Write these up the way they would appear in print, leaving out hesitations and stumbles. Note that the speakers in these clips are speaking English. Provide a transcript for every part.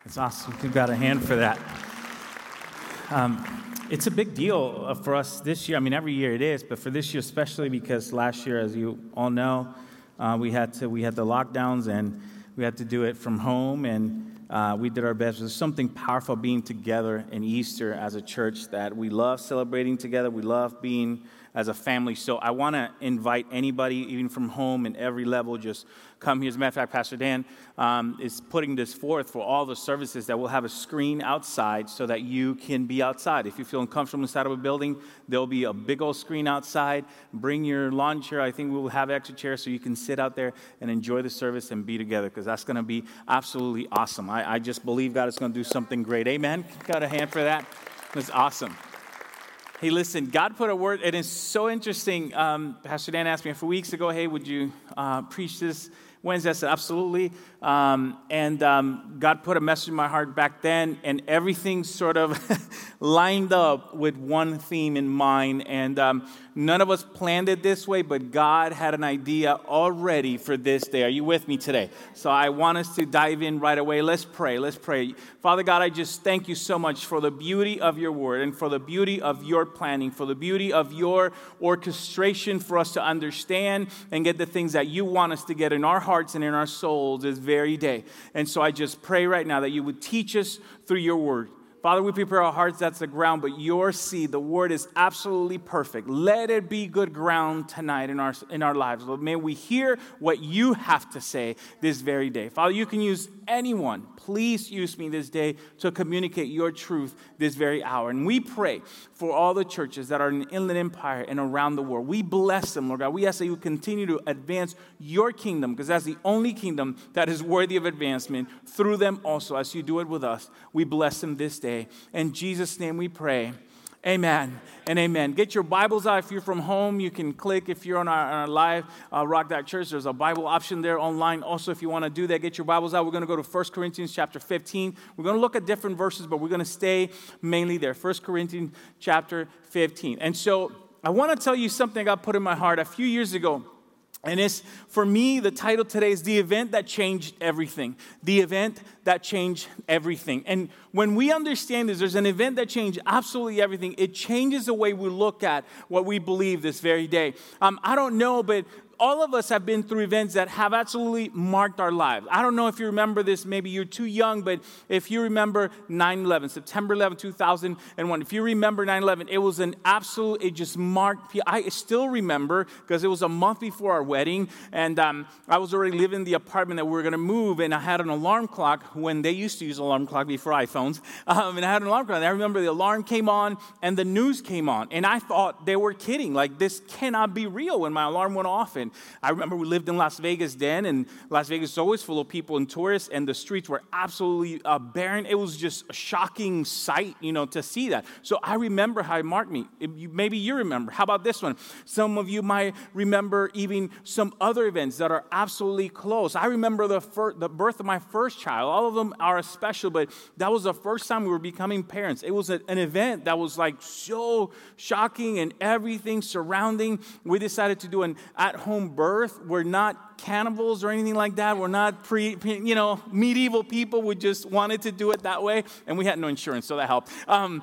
It's awesome. We've got a hand for that. It's a big deal for us this year. I mean, every year it is, but for this year especially because last year, as you all know, we had the lockdowns and we had to do it from home, and we did our best. There's something powerful being together in Easter as a church that we love celebrating together. We love being as a family. So I want to invite anybody, even from home and every level, just come here. As a matter of fact, Pastor Dan is putting this forth for all the services that we'll have a screen outside so that you can be outside. If you feel uncomfortable inside of a building, there'll be a big old screen outside. Bring your lawn chair. I think we will have extra chairs so you can sit out there and enjoy the service and be together, because that's going to be absolutely awesome. I just believe God is going to do something great. Amen? Got a hand for that? That's awesome. Hey, listen, God put a word, and it's so interesting. Pastor Dan asked me a few weeks ago, hey, would you preach this Wednesday? I said, absolutely. God put a message in my heart back then, and everything sort of lined up with one theme in mind. And none of us planned it this way, but God had an idea already for this day. Are you with me today? So I want us to dive in right away. Let's pray. Let's pray. Father God, I just thank you so much for the beauty of your word and for the beauty of your planning, for the beauty of your orchestration for us to understand and get the things that you want us to get in our hearts and in our souls this very day. And so I just pray right now that you would teach us through your word. Father, we prepare our hearts, that's the ground, but your seed, the word is absolutely perfect. Let it be good ground tonight in our lives. Lord, may we hear what you have to say this very day. Father, you can use anyone. Please use me this day to communicate your truth this very hour. And we pray for all the churches that are in the Inland Empire and around the world. We bless them, Lord God. We ask that you continue to advance your kingdom, because that's the only kingdom that is worthy of advancement through them also, as you do it with us. We bless them this day. In Jesus' name we pray. Amen and amen. Get your Bibles out. If you're from home, you can click. If you're on our live Rock That Church, there's a Bible option there online. Also, if you want to do that, get your Bibles out. We're going to go to 1 Corinthians chapter 15. We're going to look at different verses, but we're going to stay mainly there. 1 Corinthians chapter 15. And so I want to tell you something God put in my heart a few years ago. And it's, for me, the title today is The Event That Changed Everything. The Event That Changed Everything. And when we understand this, there's an event that changed absolutely everything. It changes the way we look at what we believe this very day. I don't know, but all of us have been through events that have absolutely marked our lives. I don't know if you remember this. Maybe you're too young, but if you remember 9/11, September 11, 2001, if you remember 9/11, it was an absolute, it just marked. I still remember because it was a month before our wedding, and I was already living in the apartment that we were going to move, and I had an alarm clock when they used to use alarm clock before iPhones, and I had an alarm clock, and I remember the alarm came on, and the news came on, and I thought they were kidding. Like, this cannot be real when my alarm went off. And I remember we lived in Las Vegas then, and Las Vegas is always full of people and tourists, and the streets were absolutely barren. It was just a shocking sight, to see that. So I remember how it marked me. Maybe you remember. How about this one? Some of you might remember even some other events that are absolutely close. I remember the birth of my first child. All of them are special, but that was the first time we were becoming parents. It was an event that was like so shocking, and everything surrounding. We decided to do an at-home birth. We're not cannibals or anything like that. We're not medieval people. We just wanted to do it that way, and we had no insurance, so that helped.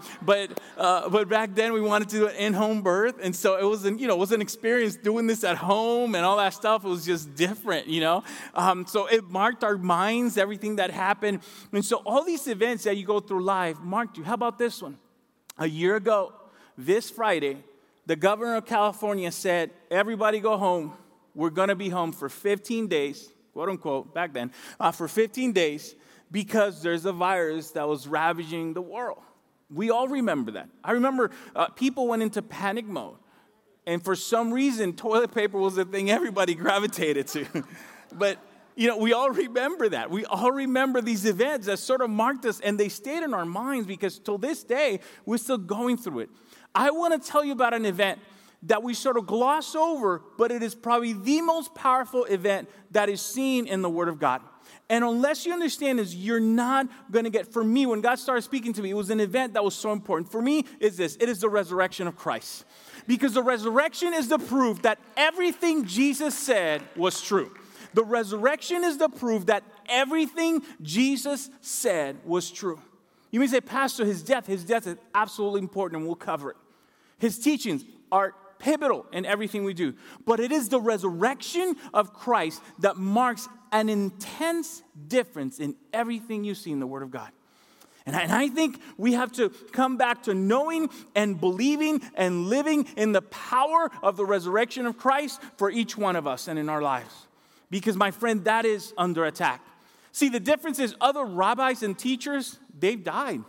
But back then we wanted to do an in-home birth, and so it was an experience doing this at home and all that stuff. It was just different, So it marked our minds, everything that happened, and so all these events that you go through life marked you. How about this one? A year ago, this Friday, the governor of California said, everybody go home. We're going to be home for 15 days, quote unquote, back then, for 15 days, because there's a virus that was ravaging the world. We all remember that. I remember people went into panic mode. And for some reason, toilet paper was the thing everybody gravitated to. But, we all remember that. We all remember these events that sort of marked us, and they stayed in our minds because till this day, we're still going through it. I want to tell you about an event that we sort of gloss over, but it is probably the most powerful event that is seen in the Word of God. And unless you understand this, you're not going to get, for me, when God started speaking to me, it was an event that was so important. For me, is this. It is the resurrection of Christ. Because the resurrection is the proof that everything Jesus said was true. The resurrection is the proof that everything Jesus said was true. You may say, Pastor, his death is absolutely important, and we'll cover it. His teachings are pivotal in everything we do. But it is the resurrection of Christ that marks an intense difference in everything you see in the Word of God. And I think we have to come back to knowing and believing and living in the power of the resurrection of Christ for each one of us and in our lives. Because, my friend, that is under attack. See, the difference is other rabbis and teachers, they've died.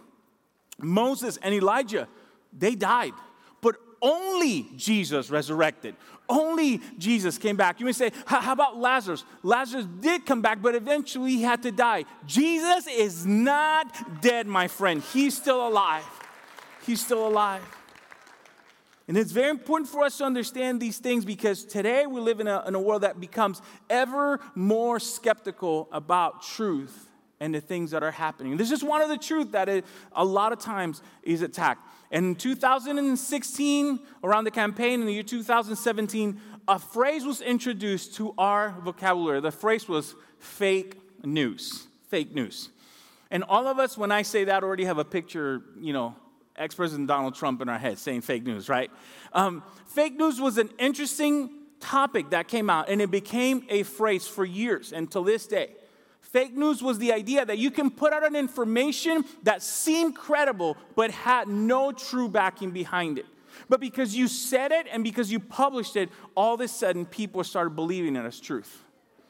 Moses and Elijah, they died. But only Jesus resurrected. Only Jesus came back. You may say, how about Lazarus? Lazarus did come back, but eventually he had to die. Jesus is not dead, my friend. He's still alive. He's still alive. And it's very important for us to understand these things because today we live in a world that becomes ever more skeptical about truth and the things that are happening. This is one of the truth that a lot of times is attacked. And in 2016, around the campaign in the year 2017, a phrase was introduced to our vocabulary. The phrase was fake news. Fake news. And all of us, when I say that, already have a picture, ex-President Donald Trump in our head saying fake news, right? Fake news was an interesting topic that came out, and it became a phrase for years and to this day. Fake news was the idea that you can put out an information that seemed credible but had no true backing behind it. But because you said it and because you published it, all of a sudden people started believing it as truth.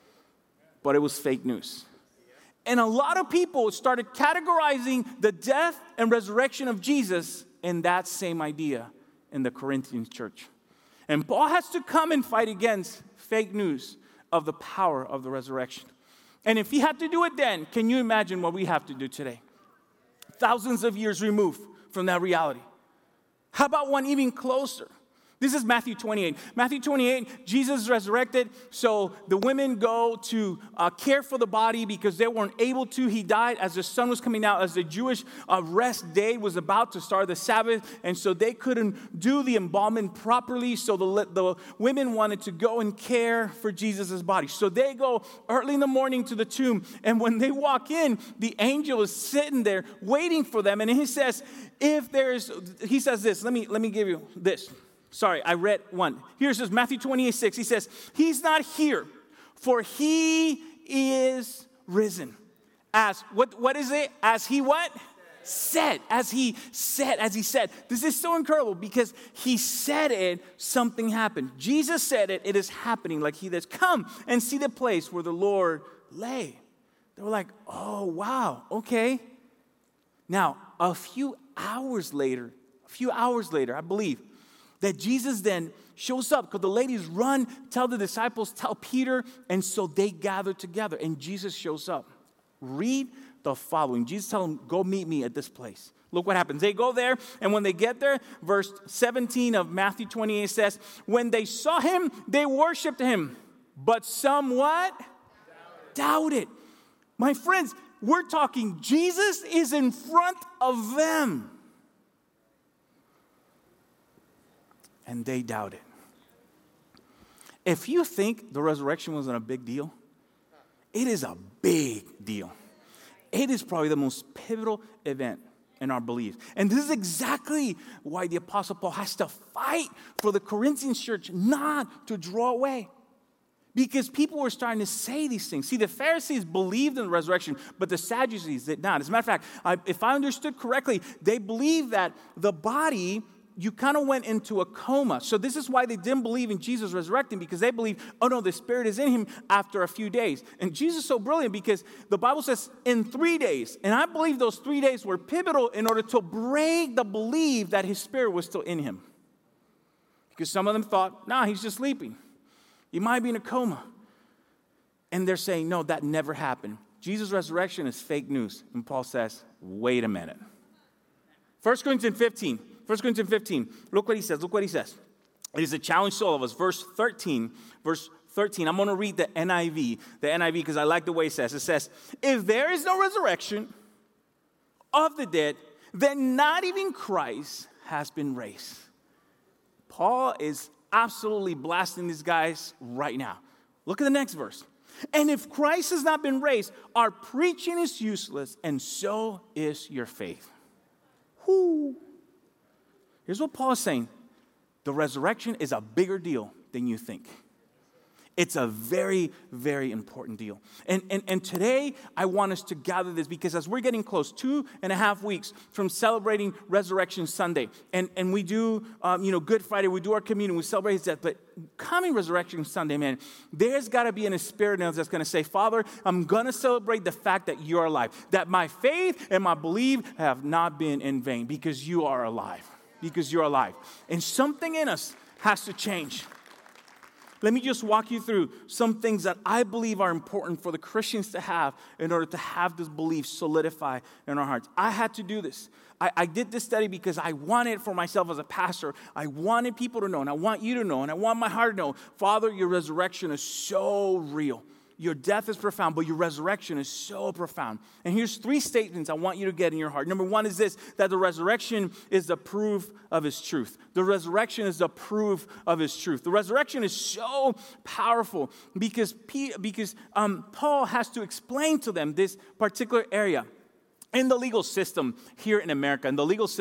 But it was fake news. And a lot of people started categorizing the death and resurrection of Jesus in that same idea in the Corinthian church. And Paul has to come and fight against fake news of the power of the resurrection. And if he had to do it then, can you imagine what we have to do today? Thousands of years removed from that reality. How about one even closer? This is Matthew 28. Matthew 28, Jesus is resurrected, so the women go to care for the body because they weren't able to. He died as the sun was coming out, as the Jewish rest day was about to start, the Sabbath, and so they couldn't do the embalming properly, so the women wanted to go and care for Jesus' body. So they go early in the morning to the tomb, and when they walk in, the angel is sitting there waiting for them, and he says this, let me give you this. Sorry, I read one. Here it says, Matthew 28:6. He says, he's not here, for he is risen. As, what is it? As he what? Said. As he said. This is so incredible because he said it, something happened. Jesus said it, it is happening like he does. Come and see the place where the Lord lay. They were like, oh, wow, okay. Now, a few hours later, I believe, that Jesus then shows up because the ladies run, tell the disciples, tell Peter, and so they gather together, and Jesus shows up. Read the following. Jesus tells them, go meet me at this place. Look what happens. They go there, and when they get there, verse 17 of Matthew 28 says, when they saw him, they worshiped him, but some what? Doubted. My friends, we're talking Jesus is in front of them. And they doubted. If you think the resurrection wasn't a big deal, it is a big deal. It is probably the most pivotal event in our belief. And this is exactly why the Apostle Paul has to fight for the Corinthian church not to draw away. Because people were starting to say these things. See, the Pharisees believed in the resurrection, but the Sadducees did not. As a matter of fact, if I understood correctly, they believed that the body, you kind of went into a coma. So this is why they didn't believe in Jesus resurrecting, because they believed, oh no, the Spirit is in him after a few days. And Jesus is so brilliant because the Bible says in 3 days. And I believe those 3 days were pivotal in order to break the belief that his Spirit was still in him. Because some of them thought, nah, he's just sleeping. He might be in a coma. And they're saying, no, that never happened. Jesus' resurrection is fake news. And Paul says, wait a minute. 1 Corinthians 15. Look what he says. It is a challenge to all of us. Verse 13. I'm going to read the NIV. Because I like the way it says. It says, if there is no resurrection of the dead, then not even Christ has been raised. Paul is absolutely blasting these guys right now. Look at the next verse. And if Christ has not been raised, our preaching is useless, and so is your faith. Whoo. Here's what Paul is saying. The resurrection is a bigger deal than you think. It's a very, very important deal. And today, I want us to gather this because as we're getting close, 2.5 weeks from celebrating Resurrection Sunday, and we do, Good Friday, we do our communion, we celebrate His death, but coming Resurrection Sunday, man, there's got to be a spirit in us that's going to say, Father, I'm going to celebrate the fact that you're alive, that my faith and my belief have not been in vain because you are alive, because you're alive. And something in us has to change. Let me just walk you through some things that I believe are important for the Christians to have in order to have this belief solidify in our hearts. I had to do this. I did this study because I wanted for myself as a pastor, I wanted people to know, and I want you to know, and I want my heart to know, Father, your resurrection is so real. Your death is profound, but your resurrection is so profound. And here's 3 statements I want you to get in your heart. Number 1 is this, that the resurrection is the proof of His truth. The resurrection is the proof of His truth. The resurrection is so powerful because Paul has to explain to them this particular area. In the legal system here in America,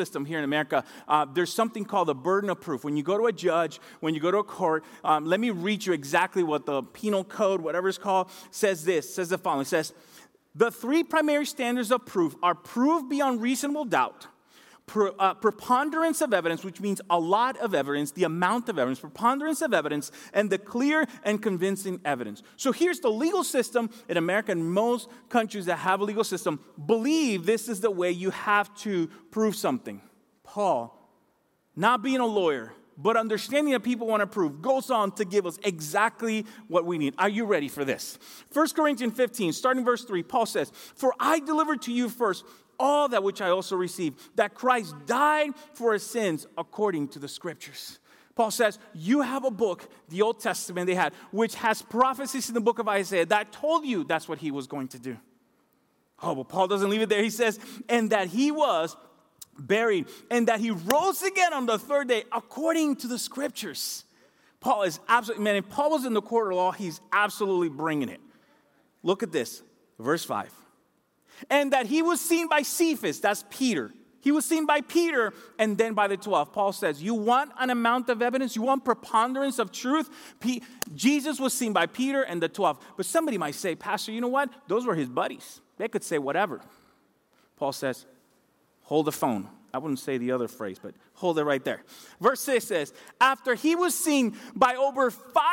there's something called the burden of proof. When you go to a judge, when you go to a court, let me read you exactly what the penal code, whatever it's called, says the following. It says, the 3 primary standards of proof are proof beyond reasonable doubt, preponderance of evidence, which means a lot of evidence, the amount of evidence, preponderance of evidence, and the clear and convincing evidence. So here's the legal system in America, and most countries that have a legal system believe this is the way you have to prove something. Paul, not being a lawyer, but understanding that people want to prove, goes on to give us exactly what we need. Are you ready for this? 1 Corinthians 15, starting verse 3, Paul says, for I delivered to you first all that which I also received, that Christ died for his sins according to the Scriptures. Paul says, you have a book, the Old Testament they had, which has prophecies in the book of Isaiah that told you that's what he was going to do. Oh, but Paul doesn't leave it there. He says, and that he was buried, and that he rose again on the 3rd day according to the Scriptures. Paul is absolutely, man, if Paul was in the court of law, he's absolutely bringing it. Look at this, verse 5. And that he was seen by Cephas, that's Peter. He was seen by Peter and then by the 12. Paul says, you want an amount of evidence? You want preponderance of truth? Jesus was seen by Peter and the 12. But somebody might say, Pastor, you know what? Those were his buddies. They could say whatever. Paul says, hold the phone. I wouldn't say the other phrase, but hold it right there. Verse 6 says, after he was seen by over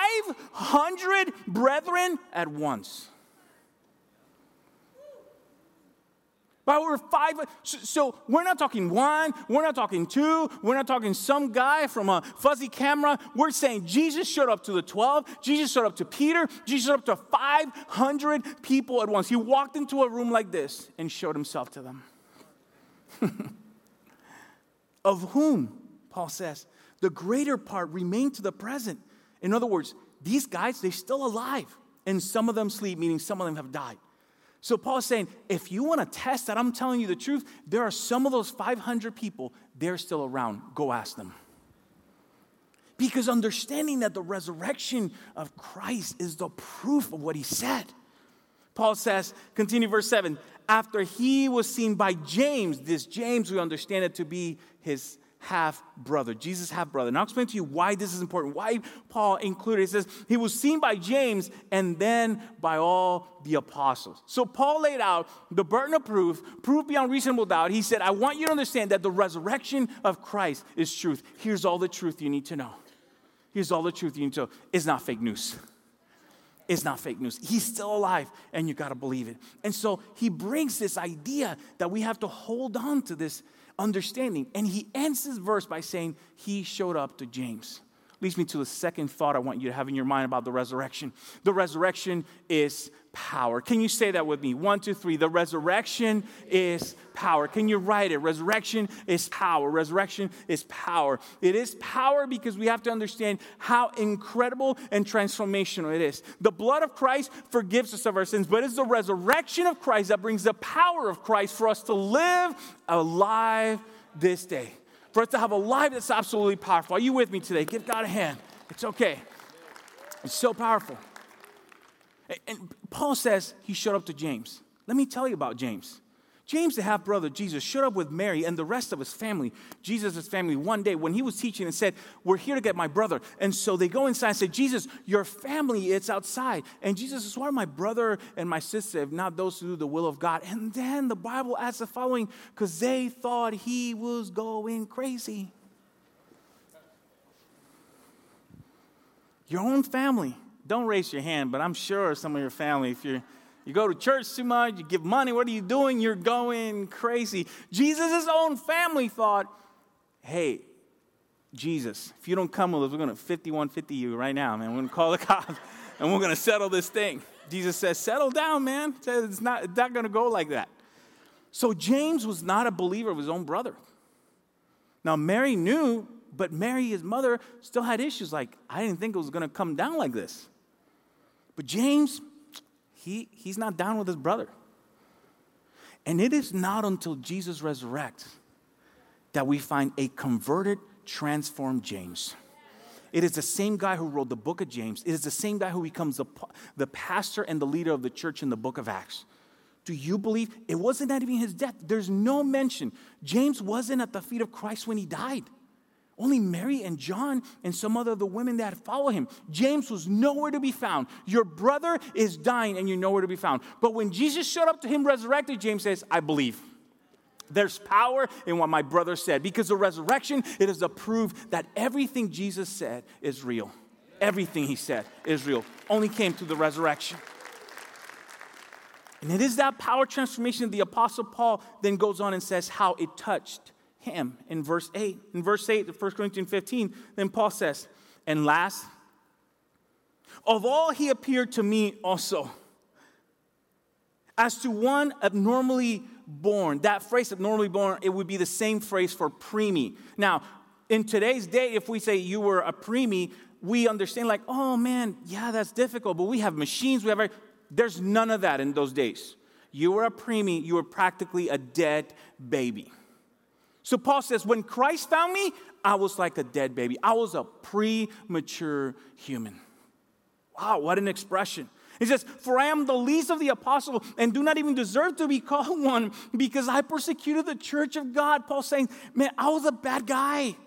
500 brethren at once. By over 5, so we're not talking 1, we're not talking 2, we're not talking some guy from a fuzzy camera. We're saying Jesus showed up to the 12, Jesus showed up to Peter, Jesus showed up to 500 people at once. He walked into a room like this and showed himself to them. Of whom, Paul says, the greater part remain to the present. In other words, these guys, they're still alive, and some of them sleep, meaning some of them have died. So Paul is saying, if you want to test that I'm telling you the truth, there are some of those 500 people, they're still around. Go ask them. Because understanding that the resurrection of Christ is the proof of what he said. Paul says, continue verse 7, after he was seen by James, this James we understand it to be his half-brother, Jesus' half-brother. And I'll explain to you why this is important, why Paul included it. He says, he was seen by James and then by all the apostles. So Paul laid out the burden of proof beyond reasonable doubt. He said, I want you to understand that the resurrection of Christ is truth. Here's all the truth you need to know. Here's all the truth you need to know. It's not fake news. It's not fake news. He's still alive, and you got to believe it. And so he brings this idea that we have to hold on to this understanding. And he ends his verse by saying he showed up to James. Leads me to the second thought I want you to have in your mind about the resurrection. The resurrection is power. Can you say that with me? 1, 2, 3. The resurrection is power. Can you write it? Resurrection is power. Resurrection is power. It is power because we have to understand how incredible and transformational it is. The blood of Christ forgives us of our sins, but it's the resurrection of Christ that brings the power of Christ for us to live alive this day. For us to have a life that's absolutely powerful. Are you with me today? Give God a hand. It's okay. It's so powerful. And Paul says he showed up to James. Let me tell you about James. James, the half-brother of Jesus, showed up with Mary and the rest of his family, Jesus' family, one day when he was teaching and said, we're here to get my brother. And so they go inside and say, Jesus, your family, it's outside. And Jesus says, why are my brother and my sister, if not those who do the will of God? And then the Bible adds the following, because they thought he was going crazy. Your own family. Don't raise your hand, but I'm sure some of your family, if you go to church too much, you give money, what are you doing? You're going crazy. Jesus' own family thought, hey, Jesus, if you don't come with us, we're going to 5150 you right now, man. We're going to call the cops, and we're going to settle this thing. Jesus says, settle down, man. He says, it's not going to go like that. So James was not a believer of his own brother. Now, Mary knew, but Mary, his mother, still had issues. Like, I didn't think it was going to come down like this. But James, he's not down with his brother. And it is not until Jesus resurrects that we find a converted, transformed James. It is the same guy who wrote the book of James. It is the same guy who becomes the pastor and the leader of the church in the book of Acts. Do you believe? It wasn't that even his death. There's no mention. James wasn't at the feet of Christ when he died. Only Mary and John and some other of the women that follow him. James was nowhere to be found. Your brother is dying and you're nowhere to be found. But when Jesus showed up to him resurrected, James says, I believe. There's power in what my brother said. Because the resurrection, it is a proof that everything Jesus said is real. Everything he said is real. Only came through the resurrection. And it is that power transformation that the Apostle Paul then goes on and says how it touched him in verse 8. In verse 8 of 1 Corinthians 15, then Paul says, and last, of all he appeared to me also, as to one abnormally born. That phrase, abnormally born, it would be the same phrase for preemie. Now, in today's day, if we say you were a preemie, we understand like, oh man, yeah, that's difficult, but we have machines, there's none of that in those days. You were a preemie, you were practically a dead baby. So Paul says, when Christ found me, I was like a dead baby. I was a premature human. Wow, what an expression. He says, for I am the least of the apostles and do not even deserve to be called one because I persecuted the church of God. Paul's saying, man, I was a bad guy.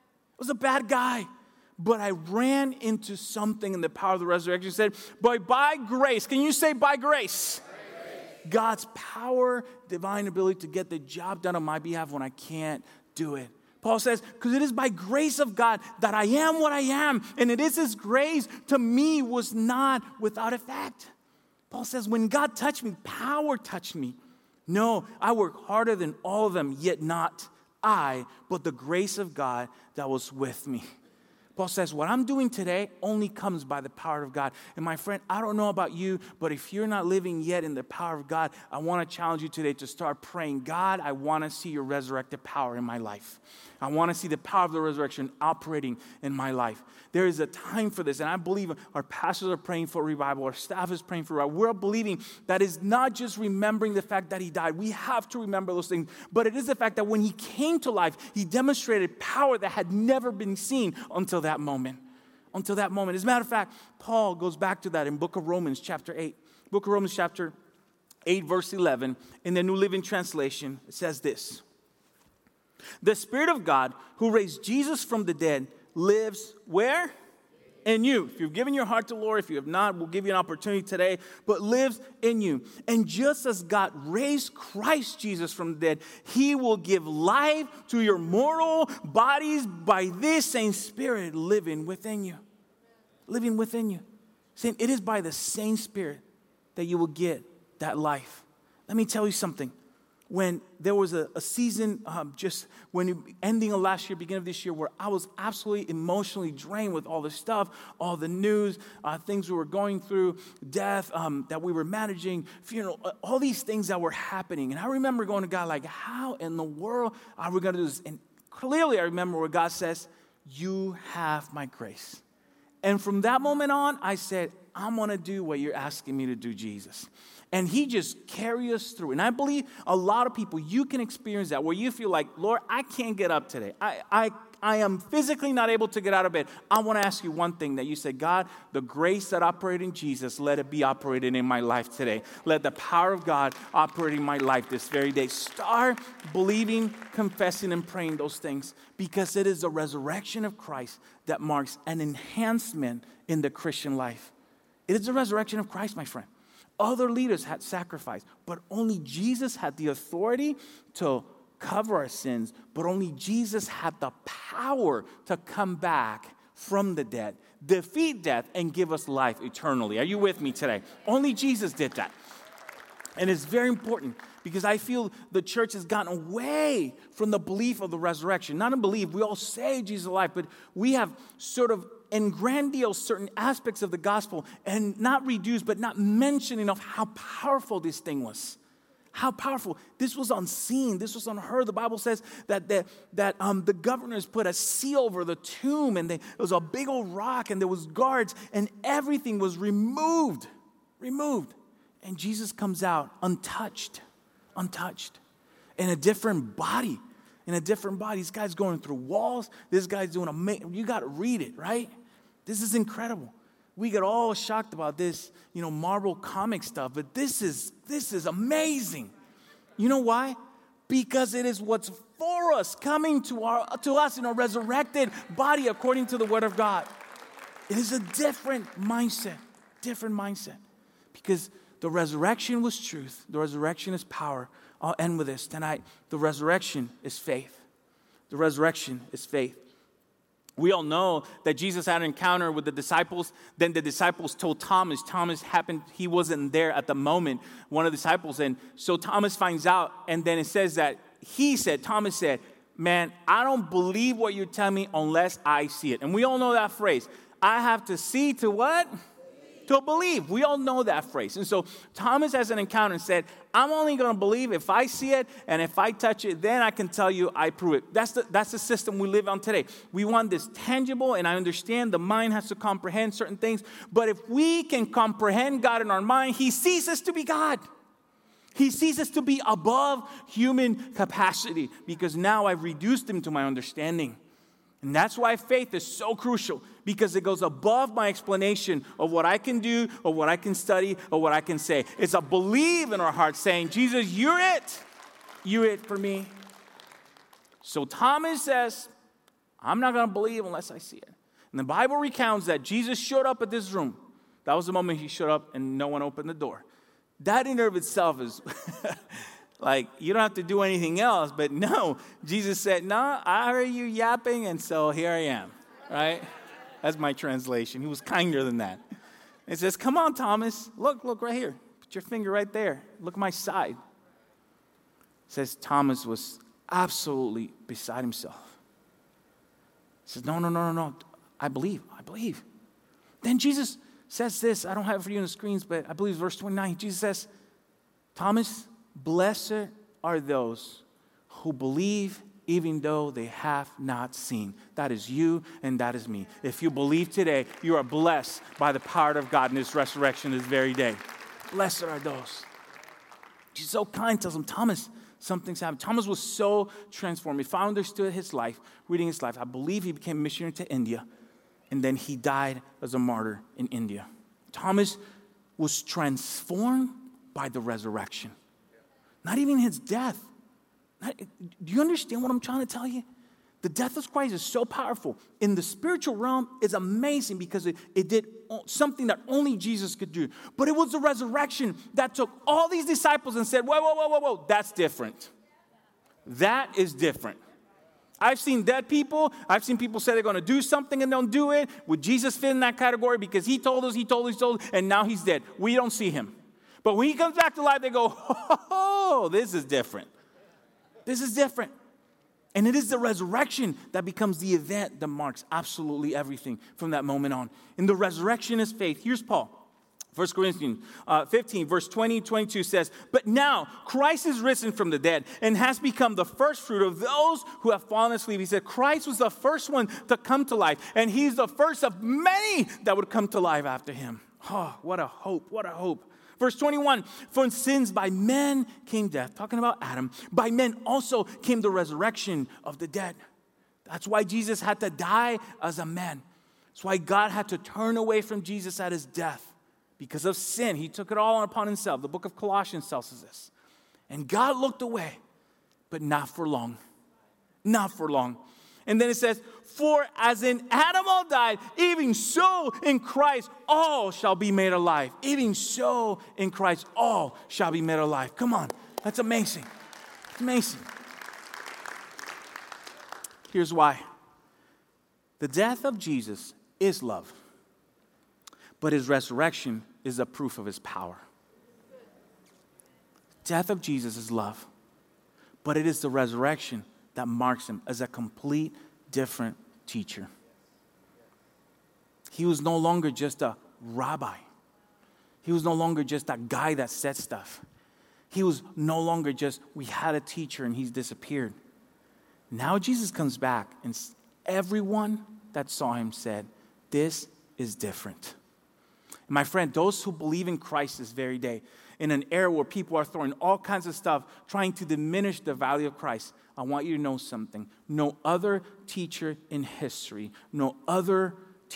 But I ran into something in the power of the resurrection. He said, but by grace, can you say by grace? God's power, divine ability to get the job done on my behalf when I can't do it. Paul says, because it is by grace of God that I am what I am. And it is his grace to me was not without effect. Paul says, when God touched me, power touched me. No, I work harder than all of them, yet not I, but the grace of God that was with me. Paul says, what I'm doing today only comes by the power of God. And my friend, I don't know about you, but if you're not living yet in the power of God, I want to challenge you today to start praying, God, I want to see your resurrected power in my life. I want to see the power of the resurrection operating in my life. There is a time for this, and I believe our pastors are praying for revival, our staff is praying for revival. We're believing that is not just remembering the fact that he died. We have to remember those things, but it is the fact that when he came to life, he demonstrated power that had never been seen until that moment. As a matter of fact, Paul goes back to that in book of Romans chapter 8. Book of Romans chapter 8, verse 11, in the New Living Translation, it says this. The Spirit of God who raised Jesus from the dead lives where? In you. If you've given your heart to the Lord, if you have not, we'll give you an opportunity today, but lives in you. And just as God raised Christ Jesus from the dead, he will give life to your mortal bodies by this same Spirit living within you. Living within you. Saying it is by the same Spirit that you will get that life. Let me tell you something. When there was a season, just when ending of last year, beginning of this year, where I was absolutely emotionally drained with all the stuff, all the news, things we were going through, death that we were managing, funeral, all these things that were happening. And I remember going to God like, how in the world are we going to do this? And clearly I remember where God says, you have my grace. And from that moment on, I said, I'm going to do what you're asking me to do, Jesus. And he just carried us through. And I believe a lot of people, you can experience that where you feel like, Lord, I can't get up today. I I am physically not able to get out of bed, I want to ask you one thing that you said, God, the grace that operated in Jesus, let it be operated in my life today. Let the power of God operate in my life this very day. Start believing, confessing, and praying those things, because it is the resurrection of Christ that marks an enhancement in the Christian life. It is the resurrection of Christ, my friend. Other leaders had sacrificed, but only Jesus had the authority to cover our sins, but only Jesus had the power to come back from the dead, defeat death, and give us life eternally. Are you with me today? Only Jesus did that. And it's very important, because I feel the church has gotten away from the belief of the resurrection. Not in belief, we all say Jesus is alive, but we have sort of engrandiose certain aspects of the gospel and not reduced, but not mentioning of how powerful this thing was. How powerful. This was unseen. This was unheard. The Bible says that the governors put a seal over the tomb, and it was a big old rock, and there was guards, and everything was removed. And Jesus comes out untouched, in a different body. This guy's going through walls. This guy's doing amazing. You got to read it, right? This is incredible. We get all shocked about this, Marvel comic stuff, but this is amazing. You know why? Because it is what's for us, coming to us in a resurrected body according to the Word of God. It is a different mindset, because the resurrection was truth. The resurrection is power. I'll end with this tonight. The resurrection is faith. The resurrection is faith. We all know that Jesus had an encounter with the disciples. Then the disciples told Thomas. He wasn't there at the moment, one of the disciples. And so Thomas finds out, and then it says that Thomas said, man, I don't believe what you're telling me unless I see it. And we all know that phrase. I have to see to what? To believe. We all know that phrase. And so Thomas has an encounter and said, I'm only going to believe if I see it, and if I touch it, then I can tell you I prove it. That's the system we live on today. We want this tangible, and I understand the mind has to comprehend certain things, but if we can comprehend God in our mind, He ceases to be God. He ceases to be above human capacity, because now I've reduced Him to my understanding. And that's why faith is so crucial, because it goes above my explanation of what I can do or what I can study or what I can say. It's a believe in our hearts saying, Jesus, you're it. You're it for me. So Thomas says, I'm not going to believe unless I see it. And the Bible recounts that Jesus showed up at this room. That was the moment He showed up and no one opened the door. That in and of itself is... Like, you don't have to do anything else, but no. Jesus said, no, I heard you yapping, and so here I am, right? That's my translation. He was kinder than that. It says, come on, Thomas. Look right here. Put your finger right there. Look at my side. It says Thomas was absolutely beside himself. He says, no. I believe. Then Jesus says this. I don't have it for you on the screens, but I believe it's verse 29. Jesus says, Thomas, blessed are those who believe even though they have not seen. That is you and that is me. If you believe today, you are blessed by the power of God in His resurrection this very day. Blessed are those. She's so kind, tells him, Thomas, something's happened. Thomas was so transformed. If I understood his life, reading his life, I believe he became a missionary to India, and then he died as a martyr in India. Thomas was transformed by the resurrection. Not even his death. Do you understand what I'm trying to tell you? The death of Christ is so powerful. In the spiritual realm, it's amazing because it did something that only Jesus could do. But it was the resurrection that took all these disciples and said, whoa, that's different. That is different. I've seen dead people. I've seen people say they're going to do something and don't do it. Would Jesus fit in that category? Because He told us, and now He's dead. We don't see Him. But when He comes back to life, they go, oh, this is different. This is different. And it is the resurrection that becomes the event that marks absolutely everything from that moment on. And the resurrection is faith. Here's Paul. 1 Corinthians 15, verse 20, 22 says, but now Christ is risen from the dead and has become the first fruit of those who have fallen asleep. He said Christ was the first one to come to life, and He's the first of many that would come to life after Him. Oh, what a hope, what a hope. Verse 21, for since by men came death, talking about Adam, by men also came the resurrection of the dead. That's why Jesus had to die as a man. That's why God had to turn away from Jesus at his death. Because of sin, he took it all upon himself. The book of Colossians tells us this. And God looked away, but not for long. Not for long. And then it says, for as in Adam all died, even so in Christ all shall be made alive. Even so in Christ all shall be made alive. Come on, that's amazing. It's amazing. Here's why. The death of Jesus is love, but his resurrection is a proof of his power. Death of Jesus is love, but it is the resurrection that marks him as a complete different teacher. He was no longer just a rabbi. He was no longer just a guy that said stuff. He was no longer just, we had a teacher and he's disappeared. Now Jesus comes back and everyone that saw him said, this is different. My friend, those who believe in Christ this very day, in an era where people are throwing all kinds of stuff, trying to diminish the value of Christ, I want you to know something. No other teacher in history, no other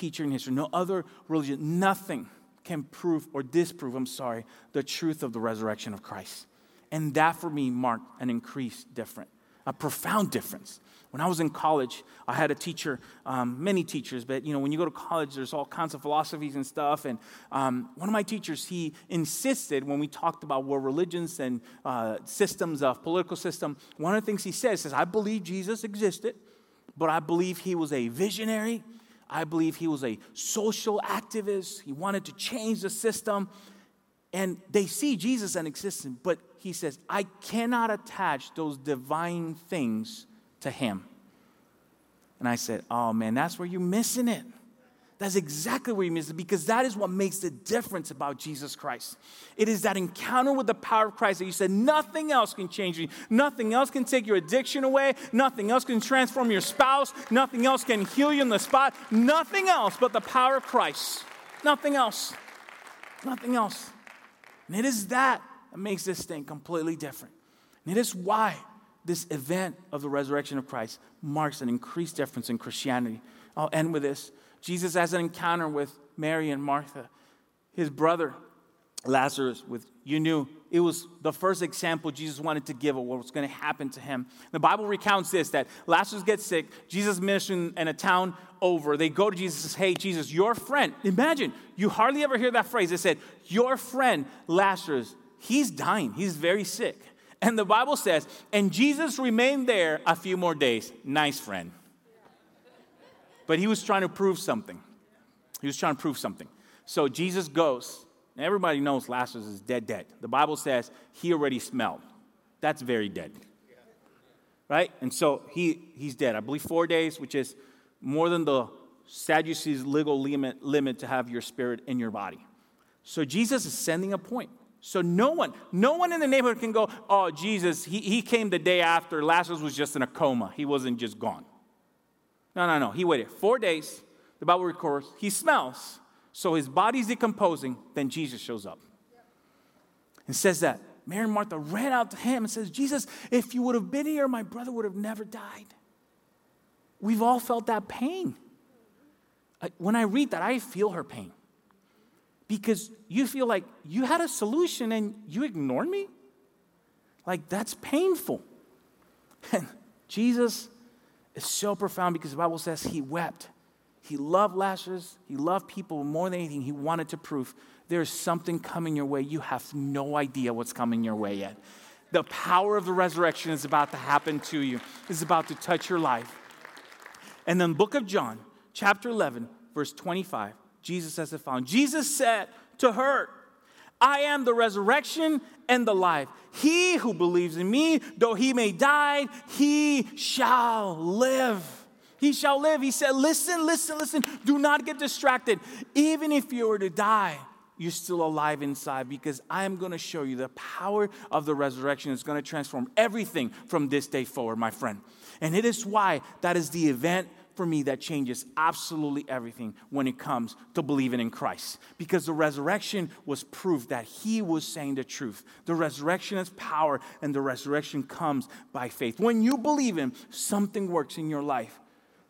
religion, nothing can prove or disprove, the truth of the resurrection of Christ. And that for me marked an increased difference, a profound difference. When I was in college, I had a teacher, many teachers, but when you go to college, there's all kinds of philosophies and stuff. And one of my teachers, he insisted when we talked about world religions and systems of political system, one of the things he says, I believe Jesus existed, but I believe he was a visionary. I believe he was a social activist. He wanted to change the system. And they see Jesus in existence, but he says, I cannot attach those divine things to him. And I said, oh man, that's where you're missing it. That's exactly where you miss it, because that is what makes the difference about Jesus Christ. It is that encounter with the power of Christ that you said, nothing else can change you. Nothing else can take your addiction away. Nothing else can transform your spouse. Nothing else can heal you on the spot. Nothing else but the power of Christ. Nothing else. Nothing else. And it is that makes this thing completely different. And it is why this event of the resurrection of Christ marks an increased difference in Christianity. I'll end with this. Jesus has an encounter with Mary and Martha. His brother, Lazarus, it was the first example Jesus wanted to give of what was going to happen to him. The Bible recounts this, that Lazarus gets sick. Jesus ministering in a town over. They go to Jesus and say, hey, Jesus, your friend. Imagine, you hardly ever hear that phrase. They said, your friend, Lazarus, he's dying. He's very sick. And the Bible says, and Jesus remained there a few more days. Nice friend. But he was trying to prove something. So Jesus goes. And everybody knows Lazarus is dead. The Bible says he already smelled. That's very dead. Right? And so he's dead. I believe 4 days, which is more than the Sadducees' legal limit to have your spirit in your body. So Jesus is sending a point. So no one in the neighborhood can go, oh, Jesus, he came the day after. Lazarus was just in a coma. He wasn't just gone. No. He waited 4 days. The Bible records he smells. So his body's decomposing. Then Jesus shows up. And says that Mary and Martha ran out to him and says, Jesus, if you would have been here, my brother would have never died. We've all felt that pain. When I read that, I feel her pain. Because you feel like you had a solution and you ignored me? Like, that's painful. And Jesus is so profound because the Bible says he wept. He loved Lazarus. He loved people more than anything. He wanted to prove there's something coming your way. You have no idea what's coming your way yet. The power of the resurrection is about to happen to you. It's about to touch your life. And then book of John, chapter 11, verse 25. Jesus says the following. Jesus said to her, I am the resurrection and the life. He who believes in me, though he may die, he shall live. He shall live. He said, listen. Do not get distracted. Even if you were to die, you're still alive inside, because I am going to show you the power of the resurrection is going to transform everything from this day forward, my friend. And it is why that is the event for me that changes absolutely everything when it comes to believing in Christ. Because the resurrection was proof that he was saying the truth. The resurrection is power, and the resurrection comes by faith. When you believe him, something works in your life.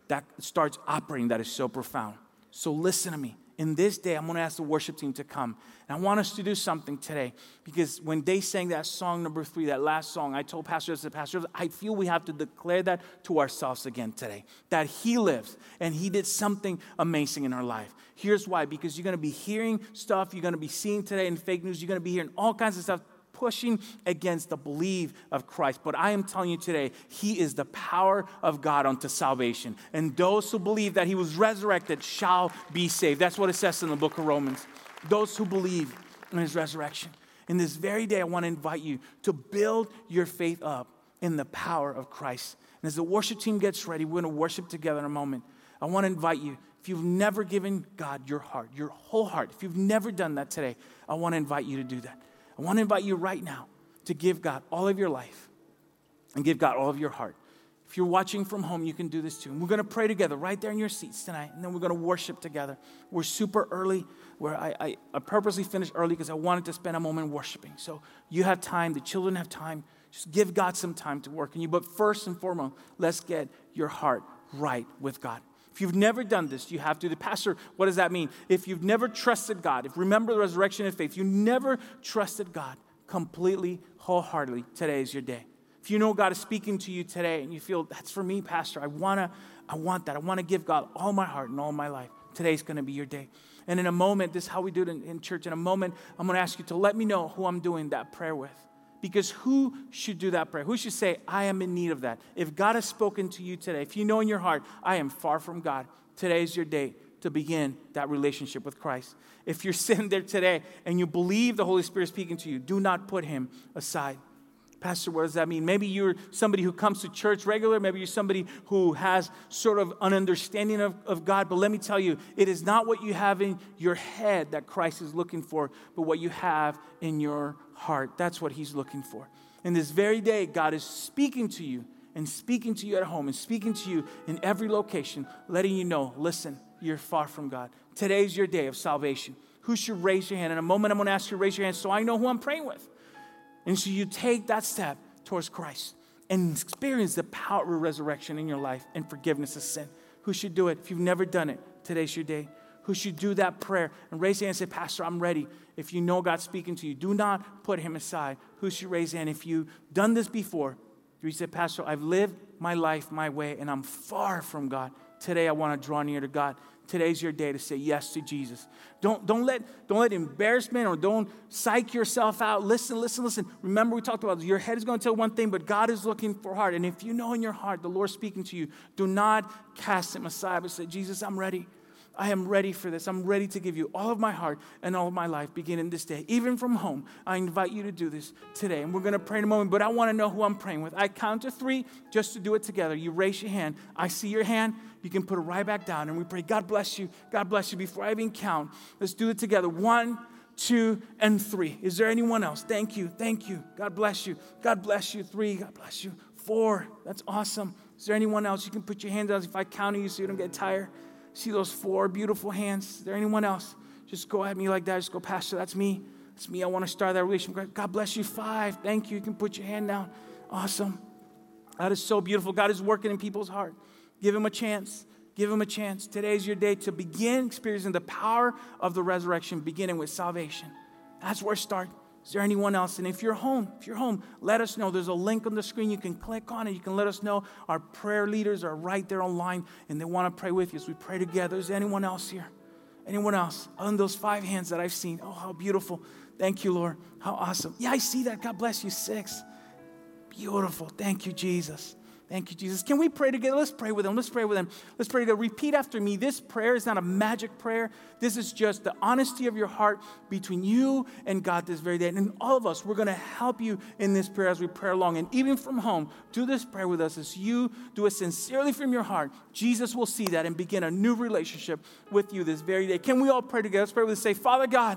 that starts operating that is so profound. So listen to me. In this day, I'm going to ask the worship team to come. And I want us to do something today. Because when they sang that song number 3, that last song, I told Pastor, I feel we have to declare that to ourselves again today. That he lives and he did something amazing in our life. Here's why. Because you're going to be hearing stuff you're going to be seeing today in fake news. You're going to be hearing all kinds of stuff pushing against the belief of Christ. But I am telling you today, he is the power of God unto salvation. And those who believe that he was resurrected shall be saved. That's what it says in the book of Romans. Those who believe in his resurrection. In this very day, I want to invite you to build your faith up in the power of Christ. And as the worship team gets ready, we're going to worship together in a moment. I want to invite you, if you've never given God your heart, your whole heart, if you've never done that today, I want to invite you to do that. I want to invite you right now to give God all of your life and give God all of your heart. If you're watching from home, you can do this too. And we're going to pray together right there in your seats tonight, and then we're going to worship together. We're super early, where I purposely finished early because I wanted to spend a moment worshiping. So you have time, the children have time. Just give God some time to work in you. But first and foremost, let's get your heart right with God. If you've never done this, you have to. The pastor, what does that mean? If you've never trusted God, if remember the resurrection of faith, you never trusted God completely, wholeheartedly, today is your day. If you know God is speaking to you today and you feel, that's for me, pastor, I want that. I want to give God all my heart and all my life. Today's going to be your day. And in a moment, this is how we do it in church. In a moment, I'm going to ask you to let me know who I'm doing that prayer with. Because who should do that prayer? Who should say, I am in need of that? If God has spoken to you today, if you know in your heart, I am far from God, today is your day to begin that relationship with Christ. If you're sitting there today and you believe the Holy Spirit speaking to you, do not put him aside. Pastor, what does that mean? Maybe you're somebody who comes to church regular. Maybe you're somebody who has sort of an understanding of God. But let me tell you, it is not what you have in your head that Christ is looking for, but what you have in your heart. That's what he's looking for. In this very day, God is speaking to you and speaking to you at home and speaking to you in every location, letting you know, listen, you're far from God. Today's your day of salvation. Who should raise your hand? In a moment, I'm going to ask you to raise your hand so I know who I'm praying with. And so you take that step towards Christ and experience the power of resurrection in your life and forgiveness of sin. Who should do it? If you've never done it, today's your day. Who should do that prayer and raise your hand and say, Pastor, I'm ready. If you know God's speaking to you, do not put him aside. Who should raise your hand? If you've done this before, you say, Pastor, I've lived my life my way and I'm far from God. Today I want to draw near to God. Today's your day to say yes to Jesus. Don't let embarrassment or don't psych yourself out. Listen. Remember we talked about your head is going to tell one thing, but God is looking for heart. And if you know in your heart the Lord's speaking to you, do not cast him aside, but say, Jesus, I'm ready. I am ready for this. I'm ready to give you all of my heart and all of my life beginning this day. Even from home, I invite you to do this today. And we're going to pray in a moment, but I want to know who I'm praying with. I count to 3 just to do it together. You raise your hand. I see your hand. You can put it right back down. And we pray, God bless you. God bless you. Before I even count, let's do it together. 1, 2, and 3. Is there anyone else? Thank you. Thank you. God bless you. God bless you. 3. God bless you. 4. That's awesome. Is there anyone else? You can put your hands down if I count you so you don't get tired. See those 4 beautiful hands? Is there anyone else? Just go at me like that. Just go, Pastor, that's me. That's me. I want to start that relationship. God bless you. 5. Thank you. You can put your hand down. Awesome. That is so beautiful. God is working in people's heart. Give him a chance. Give him a chance. Today is your day to begin experiencing the power of the resurrection, beginning with salvation. That's where it starts. Is there anyone else? And if you're home, let us know. There's a link on the screen. You can click on it. You can let us know. Our prayer leaders are right there online, and they want to pray with you as we pray together. Is there anyone else here? Anyone else? On those 5 hands that I've seen. Oh, how beautiful. Thank you, Lord. How awesome. Yeah, I see that. God bless you. 6. Beautiful. Thank you, Jesus. Thank you, Jesus. Can we pray together? Let's pray with them. Let's pray together. Repeat after me. This prayer is not a magic prayer. This is just the honesty of your heart between you and God this very day. And all of us, we're going to help you in this prayer as we pray along. And even from home, do this prayer with us as you do it sincerely from your heart. Jesus will see that and begin a new relationship with you this very day. Can we all pray together? Let's pray with us. Say, Father God,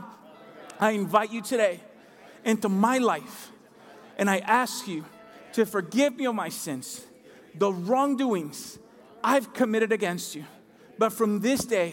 I invite you today into my life. And I ask you to forgive me of my sins, the wrongdoings I've committed against you. But from this day,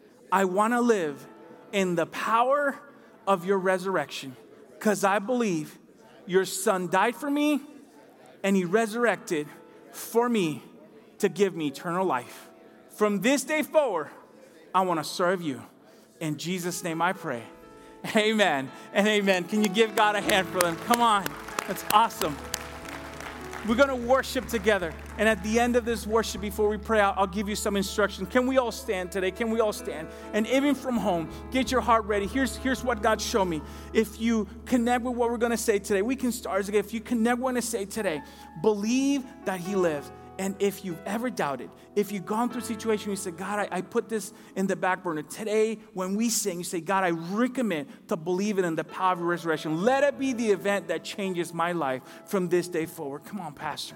I want to live in the power of your resurrection because I believe your son died for me and he resurrected for me to give me eternal life. From this day forward, I want to serve you. In Jesus' name I pray. Amen and amen. Can you give God a hand for them? Come on. That's awesome. We're going to worship together. And at the end of this worship, before we pray, I'll give you some instructions. Can we all stand today? Can we all stand? And even from home, get your heart ready. Here's what God showed me. If you connect with what we're going to say today, we can start again. If you connect with what we're going to say today, believe that he lives. And if you've ever doubted, if you've gone through a situation, you say, God, I put this in the back burner. Today, when we sing, you say, God, I recommend to believe in the power of resurrection. Let it be the event that changes my life from this day forward. Come on, Pastor.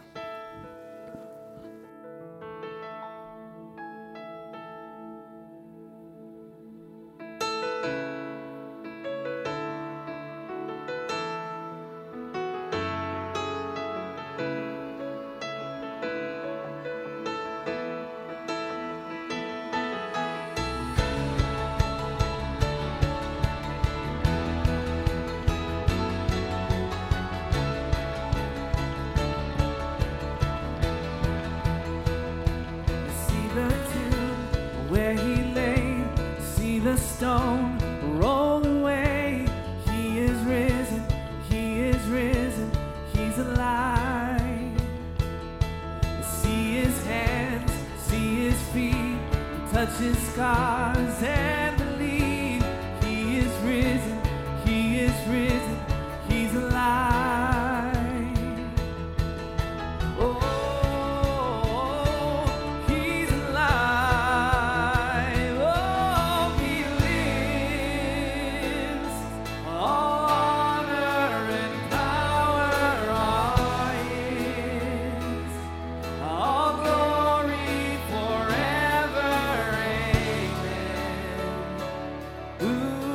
Stone roll away. He is risen, he's alive. See his hands, see his feet, touch his scars and believe. He is risen, he's alive. Oh, he's alive. Oh, he lives. Honor and power are his. All glory forever. Amen. Ooh,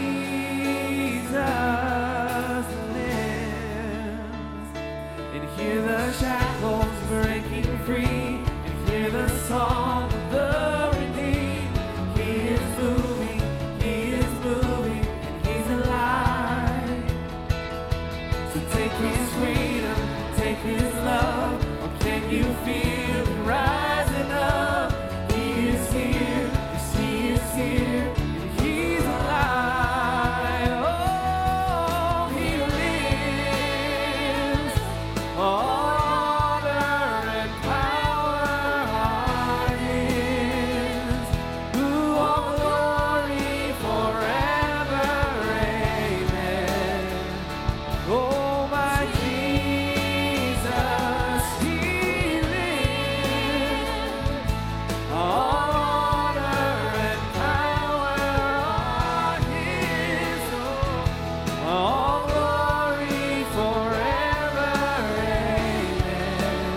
Jesus lives. And hear the shackles breaking free, and hear the song of the redeemed. He is moving, and he's alive. So take his freedom, take his love, or can you feel it rising up? He is here, yes, he is here, and he's alive. Oh, he lives. Honor and power are his. Ooh, all glory forever. Amen. Oh, my Jesus, he lives. Honor and power are his. Oh, all glory forever. Amen.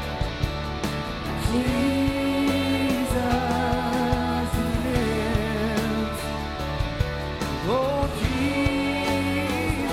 Jesus lives. Oh, Jesus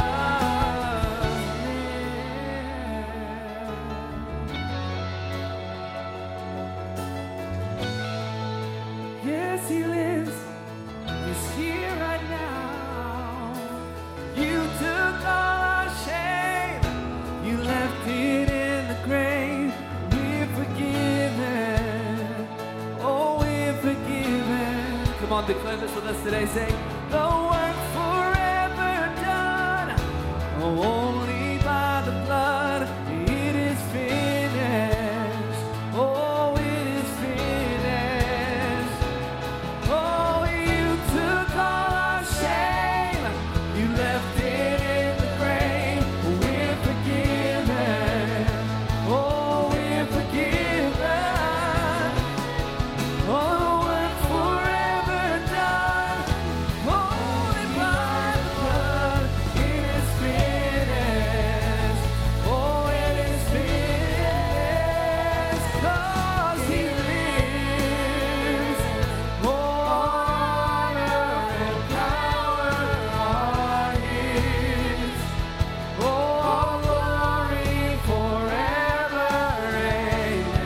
lives. Yes, he lives. He's here right now. You took all our shame. You left it in the grave. We're forgiven. Oh, we're forgiven. Come on, declare this with us today. Say, the work forever done. Only by the blood. It is finished. Oh, it is finished. Oh, you took all our shame. You left it in the grave. We're forgiven. Oh, we're forgiven. Oh, we're forever done. Only by the blood. It is finished. Oh, it is finished. 'Cause he lives. Honor and power are his. Oh, all glory forever. Amen.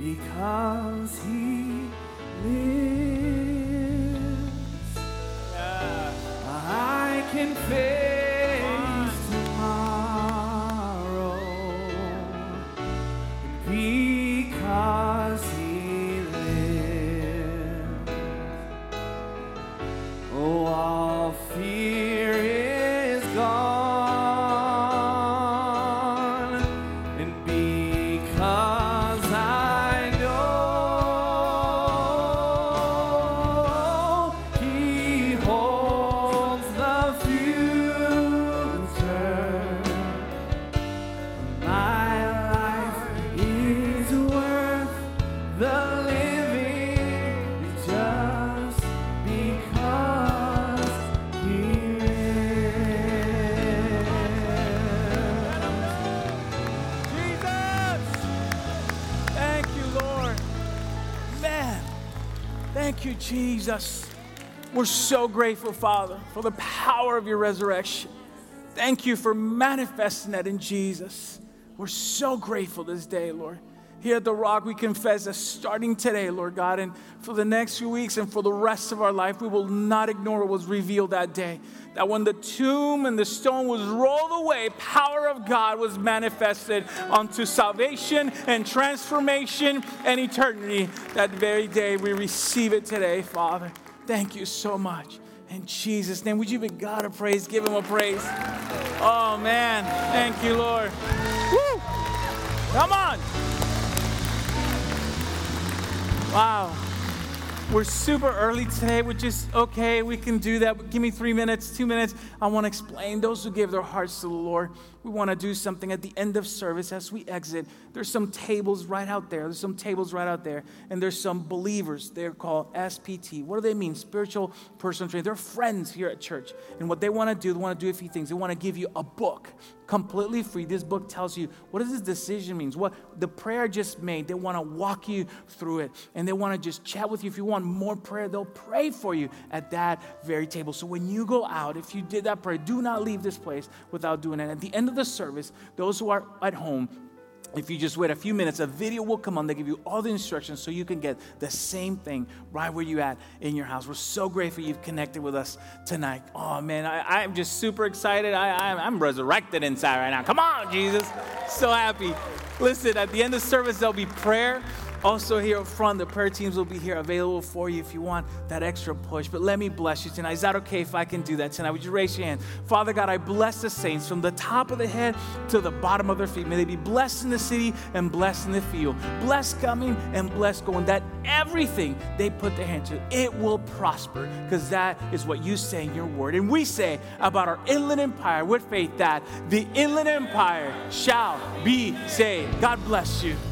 because He lives. I can face tomorrow because He lives. Oh, all fear is gone, and because I know He holds the future, my life is worth the living just because He lives. Jesus! Thank you, Lord. Man, thank you, Jesus. We're so grateful, Father, for the power of your resurrection. Thank you for manifesting that in Jesus. We're so grateful this day, Lord. Here at The Rock, we confess that starting today, Lord God, and for the next few weeks and for the rest of our life, we will not ignore what was revealed that day. That when the tomb and the stone was rolled away, power of God was manifested unto salvation and transformation and eternity. That very day, we receive it today, Father. Thank you so much. In Jesus' name, would you give God a praise? Give him a praise. Oh, man. Thank you, Lord. Woo! Come on. Wow. We're super early today, which is okay. We can do that. But give me 3 minutes, 2 minutes. I want to explain those who give their hearts to the Lord. We want to do something at the end of service as we exit. There's some tables right out there. There's some tables right out there. And there's some believers. They're called SPT. What do they mean? Spiritual personal training. They're friends here at church. And what they want to do a few things. They want to give you a book completely free. This book tells you what does this decision mean, what the prayer just made. They want to walk you through it. And they want to just chat with you. If you want more prayer, they'll pray for you at that very table. So when you go out, if you did that prayer, do not leave this place without doing it. At the end of the service, those who are at home, if you just wait a few minutes, a video will come on. They give you all the instructions so you can get the same thing right where you're at in your house. We're so grateful you've connected with us tonight. Oh, man, I'm just super excited. I'm resurrected inside right now. Come on, Jesus. So happy. Listen, at the end of service, there'll be prayer. Also here up front, the prayer teams will be here available for you if you want that extra push. But let me bless you tonight. Is that okay if I can do that tonight? Would you raise your hand? Father God, I bless the saints from the top of the head to the bottom of their feet. May they be blessed in the city and blessed in the field. Blessed coming and blessed going. That everything they put their hand to, it will prosper. Because that is what you say in your word. And we say about our Inland Empire with faith that the Inland Empire shall be saved. God bless you.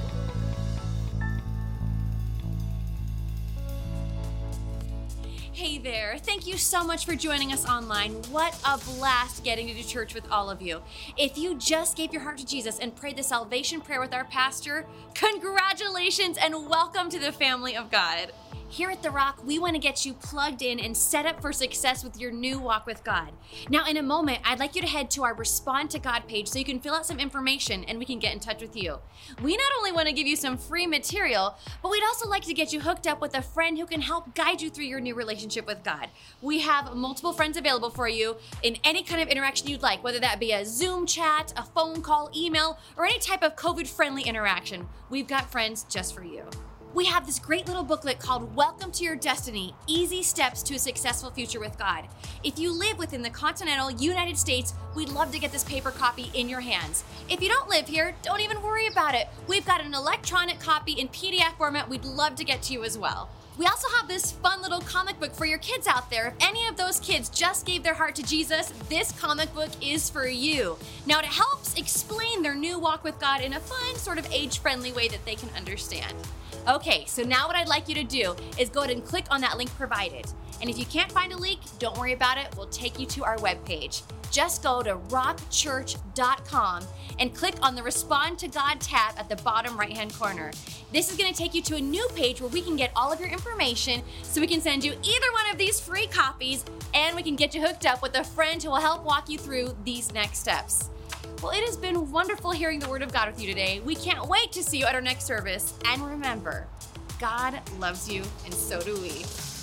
Hey there. Thank you so much for joining us online. What a blast getting to do church with all of you. If you just gave your heart to Jesus and prayed the salvation prayer with our pastor, congratulations and welcome to the family of God. Here at The Rock, we want to get you plugged in and set up for success with your new walk with God. Now, in a moment, I'd like you to head to our Respond to God page so you can fill out some information and we can get in touch with you. We not only want to give you some free material, but we'd also like to get you hooked up with a friend who can help guide you through your new relationship with God. We have multiple friends available for you in any kind of interaction you'd like, whether that be a Zoom chat, a phone call, email, or any type of COVID-friendly interaction. We've got friends just for you. We have this great little booklet called Welcome to Your Destiny, Easy Steps to a Successful Future with God. If you live within the continental United States, we'd love to get this paper copy in your hands. If you don't live here, don't even worry about it. We've got an electronic copy in PDF format we'd love to get to you as well. We also have this fun little comic book for your kids out there. If any of those kids just gave their heart to Jesus, this comic book is for you. Now, it helps explain their new walk with God in a fun, sort of age-friendly way that they can understand. Okay, so now what I'd like you to do is go ahead and click on that link provided. And if you can't find a link, don't worry about it. We'll take you to our webpage. Just go to rockchurch.com and click on the Respond to God tab at the bottom right-hand corner. This is going to take you to a new page where we can get all of your information so we can send you either one of these free copies and we can get you hooked up with a friend who will help walk you through these next steps. Well, it has been wonderful hearing the Word of God with you today. We can't wait to see you at our next service. And remember, God loves you, and so do we.